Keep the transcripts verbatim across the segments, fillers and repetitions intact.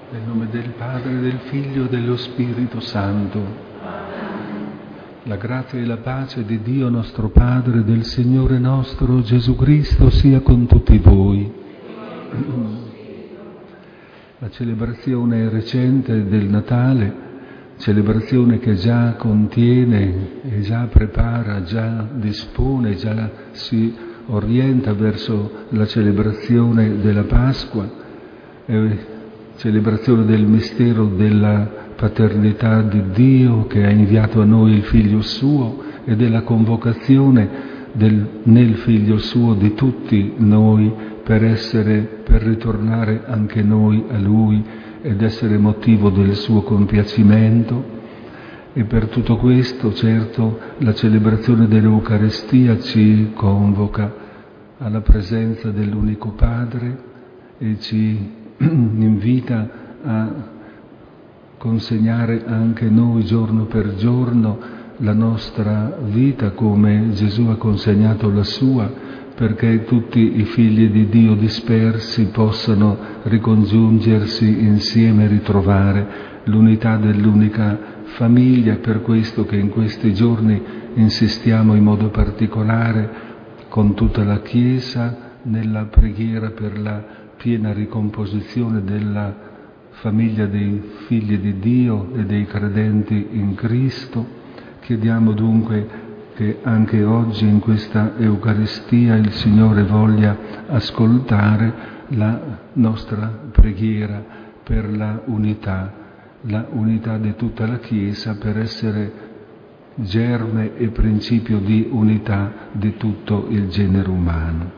Nel nome del Padre, del Figlio e dello Spirito Santo. La grazia e la pace di Dio nostro Padre, del Signore nostro Gesù Cristo sia con tutti voi. La celebrazione recente del Natale, celebrazione che già contiene e già prepara, già dispone, già si orienta verso la celebrazione della Pasqua, è celebrazione del mistero della paternità di Dio che ha inviato a noi il Figlio Suo e della convocazione del, nel Figlio Suo di tutti noi per essere, per ritornare anche noi a Lui ed essere motivo del Suo compiacimento. E per tutto questo, certo, la celebrazione dell'Eucaristia ci convoca alla presenza dell'unico Padre e ci invita a consegnare anche noi giorno per giorno la nostra vita come Gesù ha consegnato la sua, perché tutti i figli di Dio dispersi possano ricongiungersi insieme e ritrovare l'unità dell'unica famiglia. Per questo che in questi giorni insistiamo in modo particolare con tutta la Chiesa nella preghiera per la piena ricomposizione della famiglia dei figli di Dio e dei credenti in Cristo. Chiediamo dunque che anche oggi in questa Eucaristia il Signore voglia ascoltare la nostra preghiera per la unità, la unità di tutta la Chiesa, per essere germe e principio di unità di tutto il genere umano.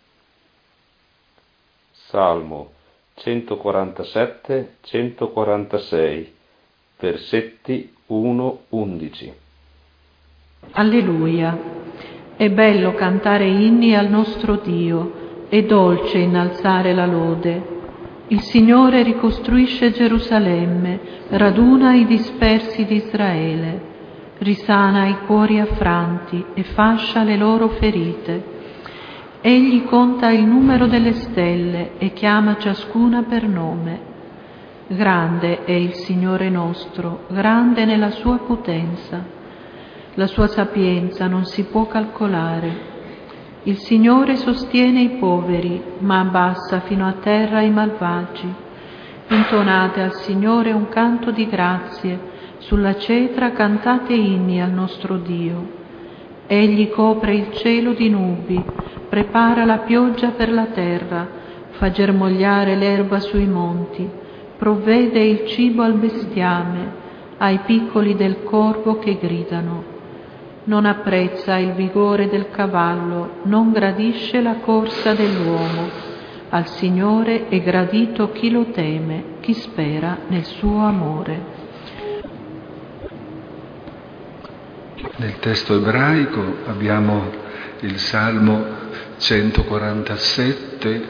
Salmo centoquarantasette centoquarantasei, versetti uno undici. Alleluia! È bello cantare inni al nostro Dio, è dolce innalzare la lode. Il Signore ricostruisce Gerusalemme, raduna i dispersi di Israele, risana i cuori affranti e fascia le loro ferite. Egli conta il numero delle stelle e chiama ciascuna per nome. Grande è il Signore nostro, grande nella sua potenza. La sua sapienza non si può calcolare. Il Signore sostiene i poveri, ma abbassa fino a terra i malvagi. Intonate al Signore un canto di grazie, sulla cetra cantate inni al nostro Dio. Egli copre il cielo di nubi, prepara la pioggia per la terra, fa germogliare l'erba sui monti, provvede il cibo al bestiame, ai piccoli del corvo che gridano. Non apprezza il vigore del cavallo, non gradisce la corsa dell'uomo. Al Signore è gradito chi lo teme, chi spera nel suo amore. Nel testo ebraico abbiamo il Salmo centoquarantasette,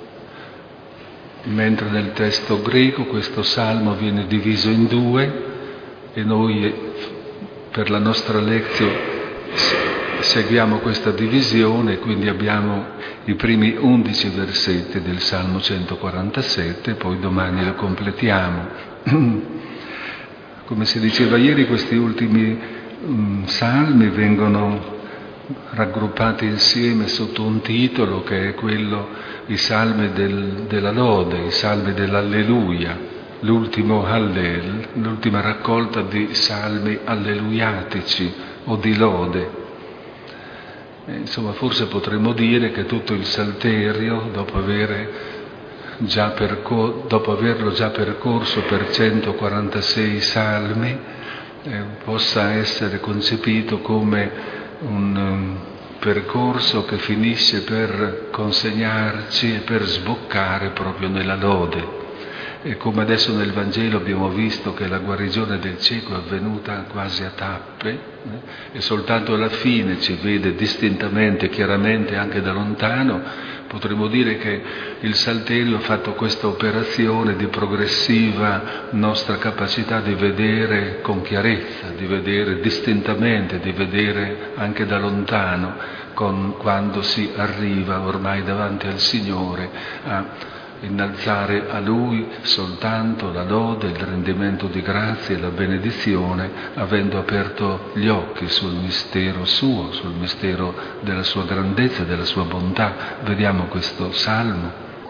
mentre nel testo greco questo Salmo viene diviso in due e noi per la nostra lezione seguiamo questa divisione, quindi abbiamo i primi undici versetti del Salmo centoquarantasette, poi domani lo completiamo. Come si diceva ieri, questi ultimi salmi vengono raggruppati insieme sotto un titolo che è quello, i salmi del, della lode, i salmi dell'alleluia, l'ultimo Hallel, l'ultima raccolta di salmi alleluiatici o di lode. E, insomma, forse potremmo dire che tutto il Salterio, dopo avere già percor- dopo averlo già percorso per centoquarantasei salmi, eh, possa essere concepito come un um, percorso che finisce per consegnarci e per sboccare proprio nella lode. E come adesso nel Vangelo abbiamo visto che la guarigione del cieco è avvenuta quasi a tappe, eh, e soltanto alla fine ci vede distintamente, chiaramente anche da lontano, potremmo dire che il Salterio ha fatto questa operazione di progressiva nostra capacità di vedere con chiarezza, di vedere distintamente, di vedere anche da lontano, con, quando si arriva ormai davanti al Signore a innalzare a Lui soltanto la lode, il rendimento di grazie e la benedizione, avendo aperto gli occhi sul mistero suo, sul mistero della sua grandezza e della sua bontà. Vediamo questo salmo.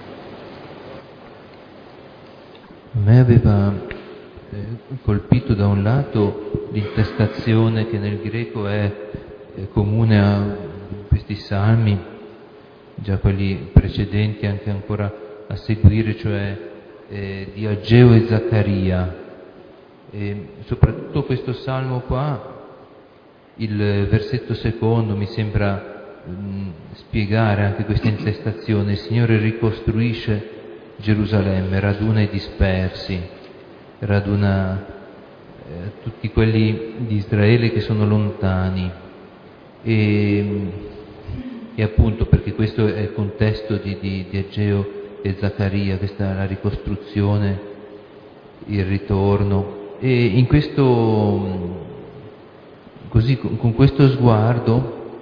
A me aveva eh, colpito da un lato l'intestazione che nel greco è, è comune a questi salmi, già quelli precedenti anche ancora a seguire, cioè eh, di Ageo e Zaccaria. E soprattutto questo salmo qua, il versetto secondo mi sembra mh, spiegare anche questa intestazione. Il Signore ricostruisce Gerusalemme, raduna i dispersi, raduna eh, tutti quelli di Israele che sono lontani. E, e appunto perché questo è il contesto di, di, di Ageo e Zaccaria, questa la ricostruzione, il ritorno. E in questo, così con questo sguardo,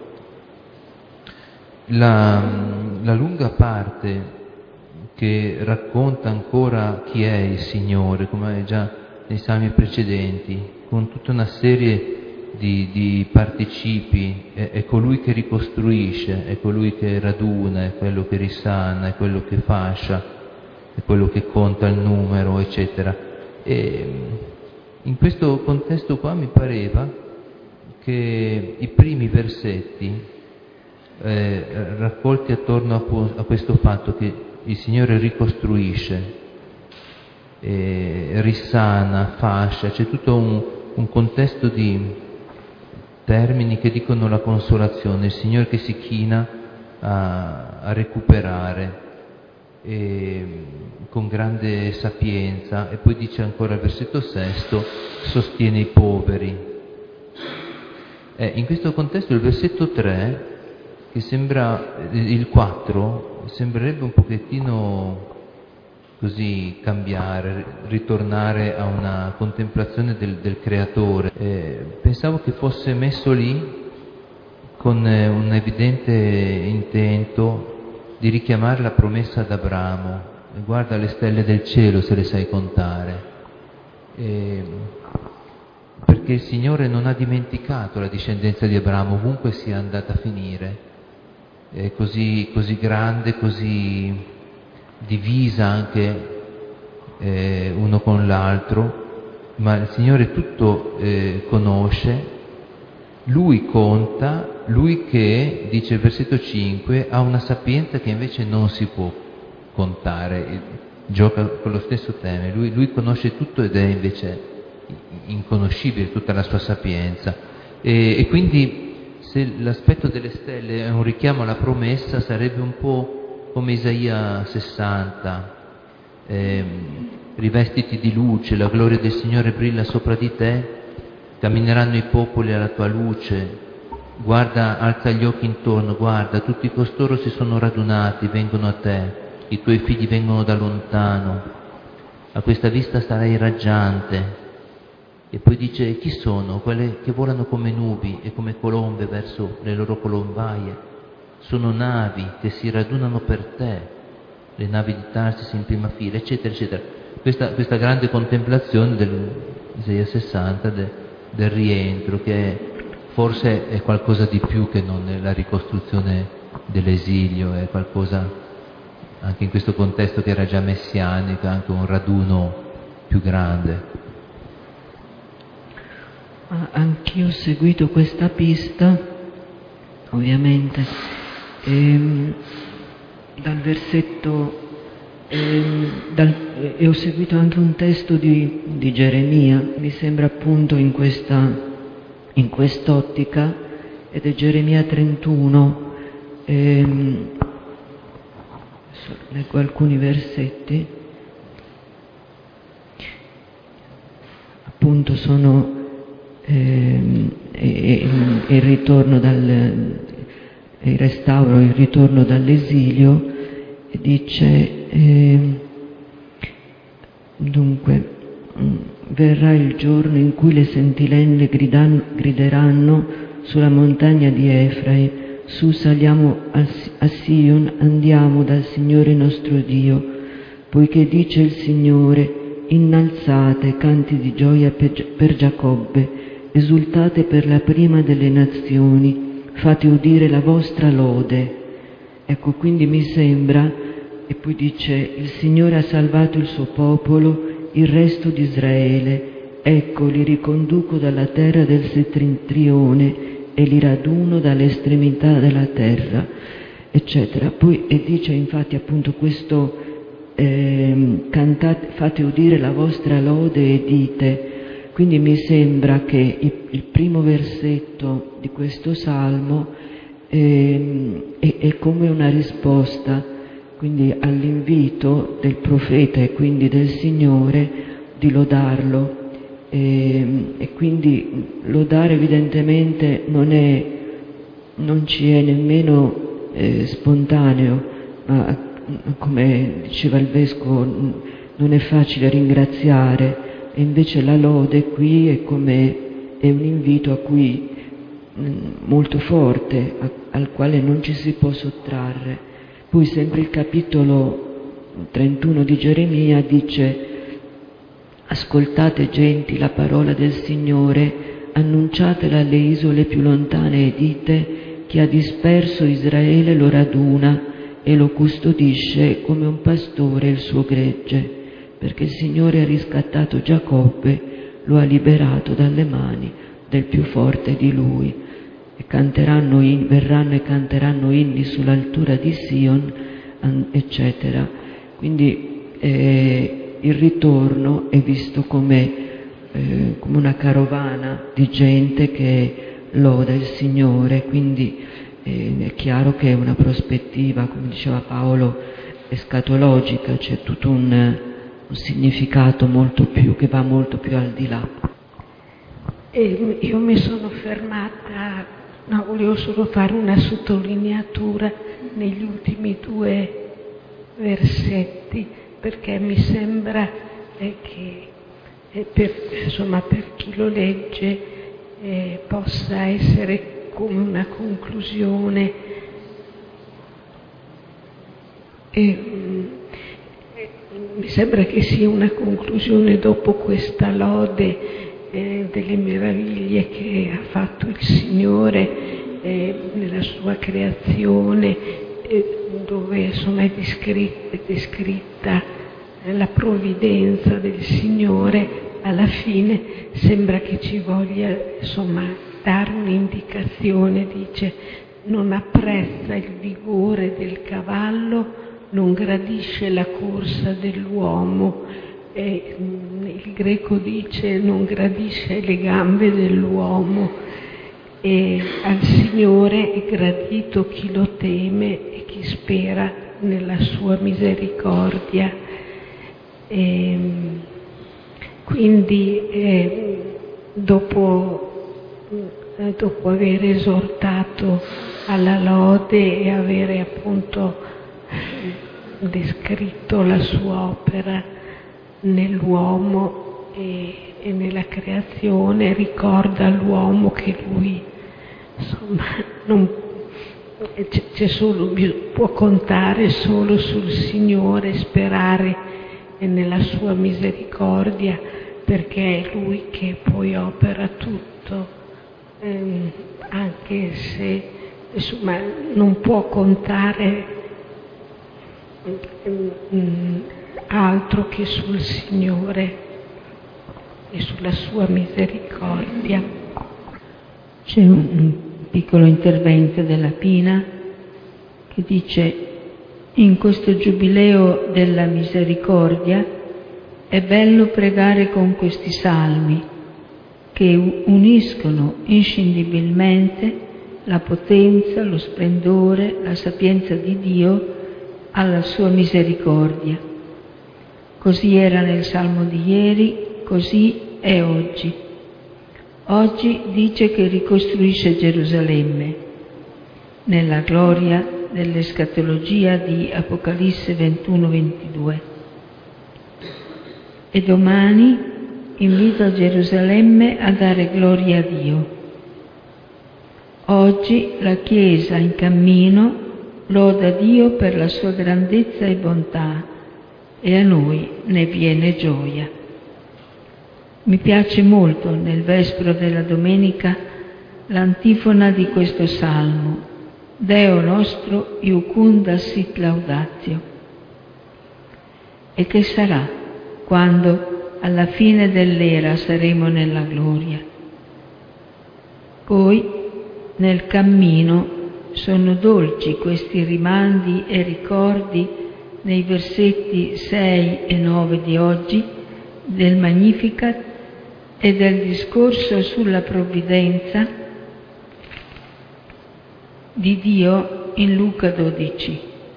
la, la lunga parte che racconta ancora chi è il Signore, come già nei salmi precedenti, con tutta una serie di, di participi, è, è colui che ricostruisce, è colui che raduna, è quello che risana, è quello che fascia, è quello che conta il numero, eccetera. E in questo contesto qua mi pareva che i primi versetti eh, raccolti attorno a, a questo fatto che il Signore ricostruisce, eh, risana, fascia, c'è tutto un, un contesto di termini che dicono la consolazione, il Signore che si china a, a recuperare e, con grande sapienza, e poi dice ancora al versetto sesto, sostiene i poveri. Eh, in questo contesto il versetto tre, che sembra, il quattro, sembrerebbe un pochettino così cambiare, ritornare a una contemplazione del, del Creatore. Eh, pensavo che fosse messo lì con eh, un evidente intento di richiamare la promessa ad Abramo. Guarda le stelle del cielo se le sai contare. Eh, perché il Signore non ha dimenticato la discendenza di Abramo, ovunque sia andata a finire. È così, così grande, così divisa anche eh, uno con l'altro, ma il Signore tutto eh, conosce, Lui conta, Lui che, dice il versetto cinque, ha una sapienza che invece non si può contare, gioca con lo stesso tema, lui, lui conosce tutto ed è invece inconoscibile tutta la sua sapienza. E, e quindi se l'aspetto delle stelle è un richiamo alla promessa, sarebbe un po' come Isaia sessanta, eh, rivestiti di luce, la gloria del Signore brilla sopra di te, cammineranno i popoli alla tua luce, guarda, alza gli occhi intorno, guarda, tutti costoro si sono radunati, vengono a te, i tuoi figli vengono da lontano, a questa vista sarai raggiante. E poi dice, chi sono? Quelle che volano come nubi e come colombe verso le loro colombaie. Sono navi che si radunano per te, le navi di Tarsis in prima fila, eccetera, eccetera. Questa, questa grande contemplazione dell'Isaia sessanta, de, del rientro, che è, forse è qualcosa di più che non la ricostruzione dell'esilio, è qualcosa, anche in questo contesto che era già messianico, anche un raduno più grande. Anch'io ho seguito questa pista, ovviamente, ehm, dal versetto, ehm, dal, e ho seguito anche un testo di, di Geremia, mi sembra appunto in questa, in quest'ottica, ed è Geremia trentuno, ehm, leggo alcuni versetti, appunto sono Eh, e, e il ritorno dal il restauro, il ritorno dall'esilio, e dice eh, dunque verrà il giorno in cui le sentinelle gridan, grideranno sulla montagna di Efraim, su saliamo a, a Sion, andiamo dal Signore nostro Dio, poiché dice il Signore: innalzate canti di gioia per Giacobbe, esultate per la prima delle nazioni, fate udire la vostra lode. Ecco, quindi mi sembra, e poi dice: il Signore ha salvato il suo popolo, il resto di Israele, ecco li riconduco dalla terra del settentrione e li raduno dalle estremità della terra, eccetera. Poi e dice infatti appunto questo eh, cantate, fate udire la vostra lode e dite. Quindi mi sembra che il, il primo versetto di questo salmo eh, è, è come una risposta quindi all'invito del profeta e quindi del Signore di lodarlo. E, e quindi lodare evidentemente non è, non ci è nemmeno eh, spontaneo, ma come diceva il Vescovo non è facile ringraziare, e invece la lode qui è come è un invito a cui mh, molto forte, a, al quale non ci si può sottrarre. Poi sempre il capitolo trentuno di Geremia dice: ascoltate genti la parola del Signore, annunciatela alle isole più lontane e dite: chi ha disperso Israele lo raduna e lo custodisce come un pastore il suo gregge, perché il Signore ha riscattato Giacobbe, lo ha liberato dalle mani del più forte di lui. E canteranno in, verranno e canteranno inni sull'altura di Sion, eccetera. Quindi eh, il ritorno è visto come, eh, come una carovana di gente che loda il Signore, quindi eh, è chiaro che è una prospettiva, come diceva Paolo, escatologica, c'è tutto un, un significato molto più, che va molto più al di là. E io mi sono fermata, no, volevo solo fare una sottolineatura negli ultimi due versetti, perché mi sembra eh, che eh, per, insomma, per chi lo legge eh, possa essere come una conclusione. E, mh, eh, mi sembra che sia una conclusione dopo questa lode eh, delle meraviglie che ha fatto il Signore eh, nella sua creazione, eh, dove insomma è descritta, è descritta la provvidenza del Signore. Alla fine sembra che ci voglia insomma dare un'indicazione, dice: non apprezza il vigore del cavallo, non gradisce la corsa dell'uomo. E il greco dice: non gradisce le gambe dell'uomo. E al Signore è gradito chi lo teme e chi spera nella sua misericordia. E quindi eh, dopo, eh, dopo aver esortato alla lode e avere appunto descritto la sua opera nell'uomo e, e nella creazione, ricorda all'uomo che lui insomma non c'è solo, può contare solo sul Signore, sperare nella sua misericordia, perché è Lui che poi opera tutto, ehm, anche se insomma non può contare ehm, altro che sul Signore e sulla sua misericordia. C'è un piccolo intervento della Pina che dice: in questo giubileo della misericordia è bello pregare con questi salmi che uniscono inscindibilmente la potenza, lo splendore, la sapienza di Dio alla sua misericordia. Così era nel Salmo di ieri, così è oggi. Oggi dice che ricostruisce Gerusalemme nella gloria dell'escatologia di Apocalisse ventuno ventidue. E domani invita Gerusalemme a dare gloria a Dio. Oggi la Chiesa in cammino loda Dio per la sua grandezza e bontà e a noi ne viene gioia. Mi piace molto nel vespro della domenica l'antifona di questo salmo: Deo nostro iucunda sit laudatio. E che sarà quando alla fine dell'era saremo nella gloria? Poi nel cammino sono dolci questi rimandi e ricordi nei versetti sei e nove di oggi del Magnificat e del discorso sulla provvidenza di Dio in Luca dodici.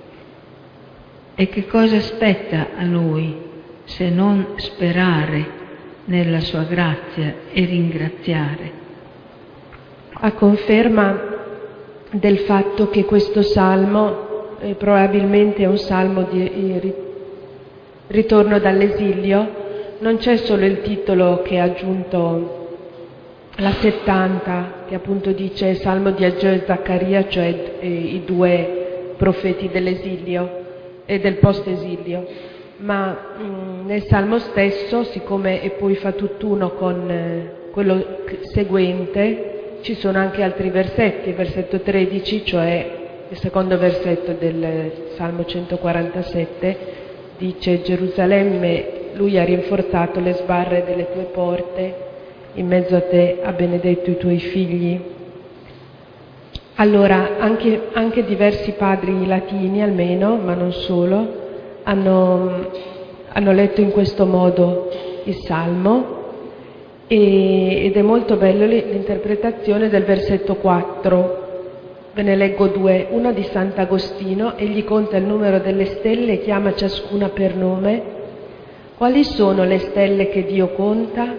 E che cosa aspetta a noi se non sperare nella sua grazia e ringraziare? A conferma del fatto che questo salmo eh, probabilmente è un salmo di ritorno dall'esilio, non c'è solo il titolo che ha aggiunto la settanta, che appunto dice Salmo di Ageo e Zaccaria, cioè eh, i due profeti dell'esilio e del post-esilio, ma mh, nel Salmo stesso, siccome e poi fa tutt'uno con eh, quello seguente, ci sono anche altri versetti. Il versetto tredici, cioè il secondo versetto del Salmo centoquarantasette, dice: Gerusalemme, lui ha rinforzato le sbarre delle tue porte, in mezzo a te ha benedetto i tuoi figli. Allora, anche, anche diversi padri latini, almeno, ma non solo, hanno, hanno letto in questo modo il Salmo, e, ed è molto bello l'interpretazione del versetto quattro. Ve ne leggo due, una di Sant'Agostino: egli conta il numero delle stelle e chiama ciascuna per nome. Quali sono le stelle che Dio conta?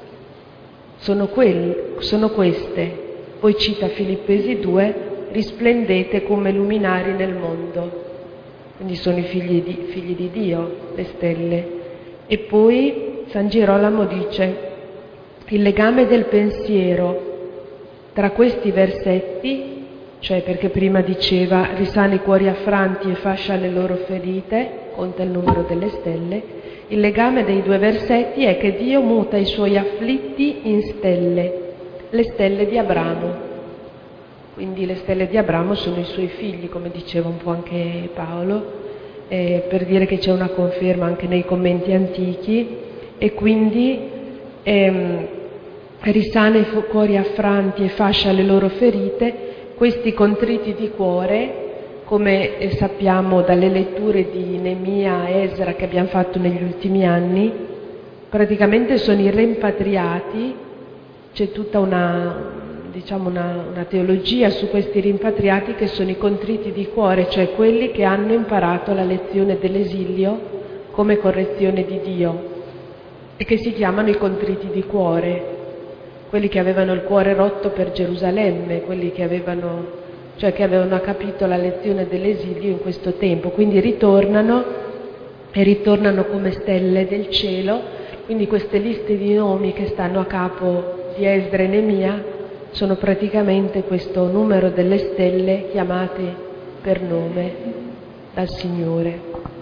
Sono, quelle, sono queste. Poi cita Filippesi due: risplendete come luminari nel mondo. Quindi sono i figli di, figli di Dio, le stelle. E poi San Girolamo dice: il legame del pensiero tra questi versetti, cioè perché prima diceva risana i cuori affranti e fascia le loro ferite, conta il numero delle stelle, il legame dei due versetti è che Dio muta i suoi afflitti in stelle, le stelle di Abramo. Quindi le stelle di Abramo sono i suoi figli, come diceva un po' anche Paolo, eh, per dire che c'è una conferma anche nei commenti antichi. E quindi ehm, risana i cuori affranti e fascia le loro ferite. Questi contriti di cuore, come sappiamo dalle letture di Neemia e Esra che abbiamo fatto negli ultimi anni, praticamente sono i rimpatriati. C'è tutta una, diciamo una, una teologia su questi rimpatriati che sono i contriti di cuore, cioè quelli che hanno imparato la lezione dell'esilio come correzione di Dio e che si chiamano i contriti di cuore, quelli che avevano il cuore rotto per Gerusalemme, quelli che avevano, cioè che avevano capito la lezione dell'esilio in questo tempo, quindi ritornano e ritornano come stelle del cielo. Quindi queste liste di nomi che stanno a capo di Esdra e Neemia sono praticamente questo numero delle stelle chiamate per nome dal Signore.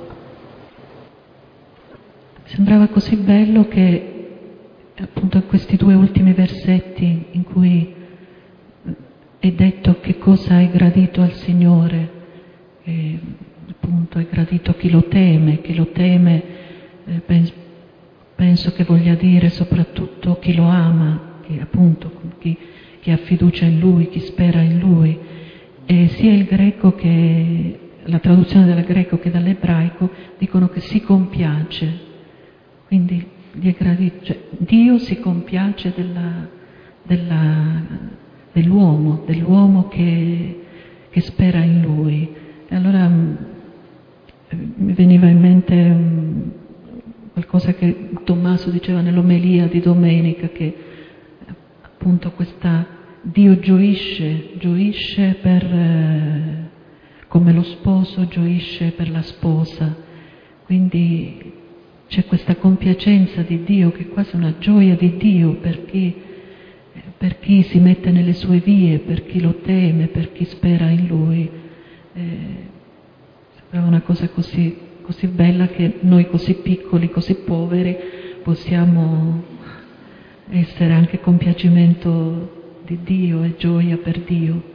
Sembrava così bello che appunto in questi due ultimi versetti in cui è detto che cosa è gradito al Signore, e appunto è gradito chi lo teme, chi lo teme eh, penso, penso che voglia dire soprattutto chi lo ama, chi, appunto chi, chi ha fiducia in Lui, chi spera in Lui. E sia il greco che la traduzione dal greco che dall'ebraico dicono che si compiace, quindi gli è gradito, cioè, Dio si compiace della, della, dell'uomo, dell'uomo che, che spera in Lui. E allora mh, mi veniva in mente mh, qualcosa che Tommaso diceva nell'omelia di domenica, che appunto questa Dio gioisce, gioisce per, eh, come lo sposo gioisce per la sposa, quindi c'è questa compiacenza di Dio che è quasi una gioia di Dio per chi, per chi si mette nelle sue vie, per chi lo teme, per chi spera in Lui. Eh, sembrava una cosa così così bella che noi così piccoli, così poveri, possiamo essere anche compiacimento di Dio e gioia per Dio.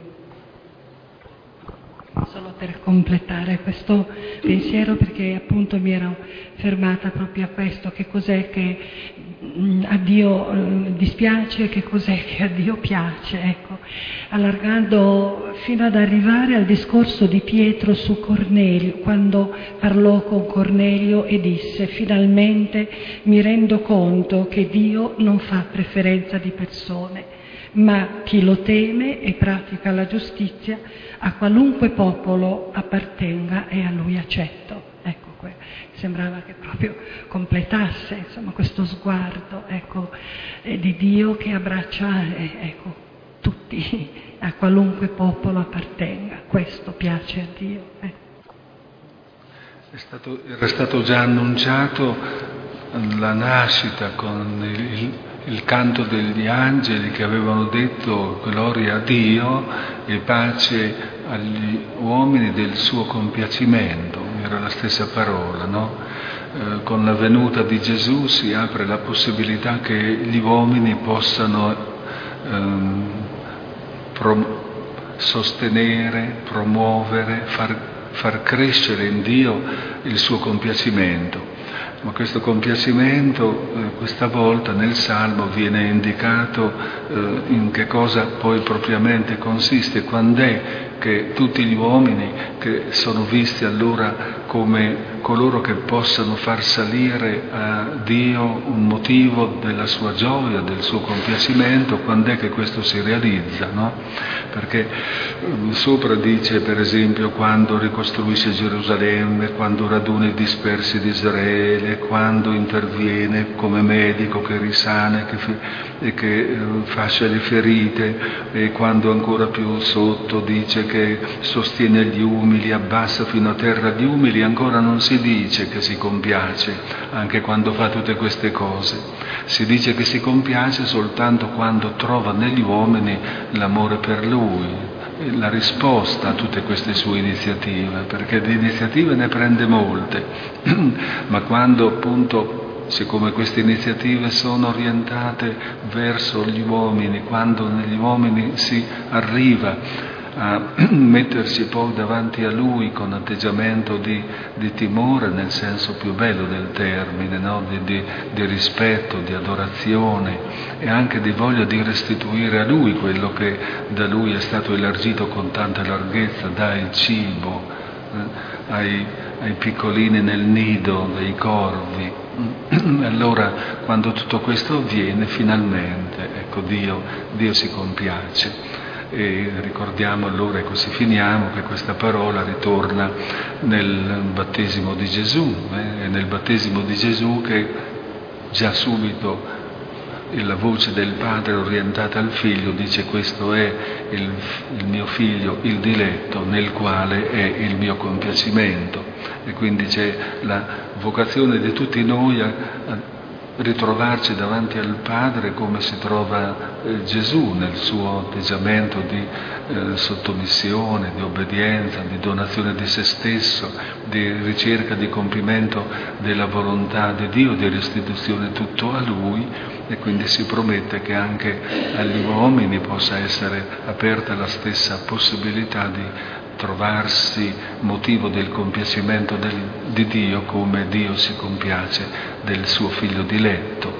Solo per completare questo pensiero, perché appunto mi ero fermata proprio a questo, che cos'è che a Dio dispiace e che cos'è che a Dio piace, ecco, allargando fino ad arrivare al discorso di Pietro su Cornelio, quando parlò con Cornelio e disse: finalmente mi rendo conto che Dio non fa preferenza di persone, ma chi lo teme e pratica la giustizia a qualunque popolo appartenga e a lui accetto. Ecco, sembrava che proprio completasse, insomma, questo sguardo, ecco, eh, di Dio che abbraccia, eh, ecco, tutti, a qualunque popolo appartenga. Questo piace a Dio. Eh. È stato, era stato già annunciato la nascita con il, il canto degli angeli che avevano detto gloria a Dio e pace agli uomini del suo compiacimento. Era la stessa parola, no? Eh, con la venuta di Gesù si apre la possibilità che gli uomini possano ehm, prom- sostenere, promuovere, far, far crescere in Dio il suo compiacimento. Ma questo compiacimento eh, questa volta nel Salmo viene indicato eh, in che cosa poi propriamente consiste, quando è che tutti gli uomini che sono visti allora come coloro che possano far salire a Dio un motivo della sua gioia, del suo compiacimento, quando è che questo si realizza, no? Perché eh, sopra dice per esempio quando ricostruisce Gerusalemme, quando raduna i dispersi di Israele, quando interviene come medico che risana che fi- e che eh, fascia le ferite, e quando ancora più sotto dice che sostiene gli umili, abbassa fino a terra gli umili, ancora non si dice che si compiace anche quando fa tutte queste cose. Si dice che si compiace soltanto quando trova negli uomini l'amore per Lui, la risposta a tutte queste sue iniziative, perché di iniziative ne prende molte, ma quando appunto, siccome queste iniziative sono orientate verso gli uomini, quando negli uomini si arriva a mettersi poi davanti a Lui con atteggiamento di, di timore nel senso più bello del termine, no? di, di, di rispetto, di adorazione e anche di voglia di restituire a Lui quello che da Lui è stato elargito con tanta larghezza, dà il cibo eh, ai, ai piccolini nel nido dei corvi. Allora quando tutto questo avviene finalmente, ecco, Dio, Dio si compiace. E ricordiamo allora, e così finiamo, che questa parola ritorna nel battesimo di Gesù, eh? È nel battesimo di Gesù che già subito la voce del Padre orientata al Figlio dice: questo è il, il mio Figlio, il diletto, nel quale è il mio compiacimento. E quindi c'è la vocazione di tutti noi a, a ritrovarci davanti al Padre come si trova eh, Gesù nel suo atteggiamento di eh, sottomissione, di obbedienza, di donazione di se stesso, di ricerca di compimento della volontà di Dio, di restituzione tutto a Lui, e quindi si promette che anche agli uomini possa essere aperta la stessa possibilità di trovarsi motivo del compiacimento del, di Dio, come Dio si compiace del suo Figlio diletto.